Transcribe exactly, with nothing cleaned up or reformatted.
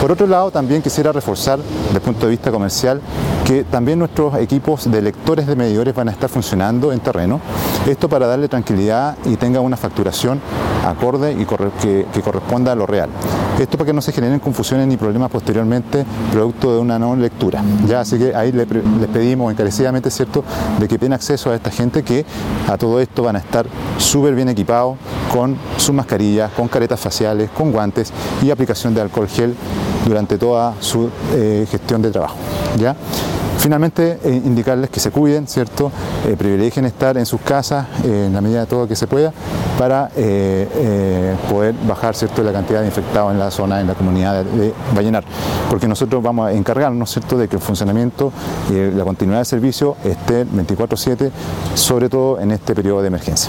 Por otro lado, también quisiera reforzar desde el punto de vista comercial que también nuestros equipos de lectores de medidores van a estar funcionando en terreno. Esto para darle tranquilidad y tenga una facturación acorde y que, que corresponda a lo real. Esto para que no se generen confusiones ni problemas posteriormente producto de una no lectura. ¿Ya? Así que ahí les pedimos encarecidamente, ¿cierto?, de que den acceso a esta gente que a todo esto van a estar súper bien equipados con sus mascarillas, con caretas faciales, con guantes y aplicación de alcohol gel durante toda su eh, gestión de trabajo. ¿Ya? Finalmente, eh, indicarles que se cuiden, ¿cierto? Eh, privilegien estar en sus casas eh, en la medida de todo que se pueda para eh, eh, poder bajar, ¿cierto?, la cantidad de infectados en la zona, en la comunidad de, de Vallenar. Porque nosotros vamos a encargarnos, ¿cierto?, de que el funcionamiento y eh, la continuidad del servicio esté veinticuatro siete, sobre todo en este periodo de emergencia.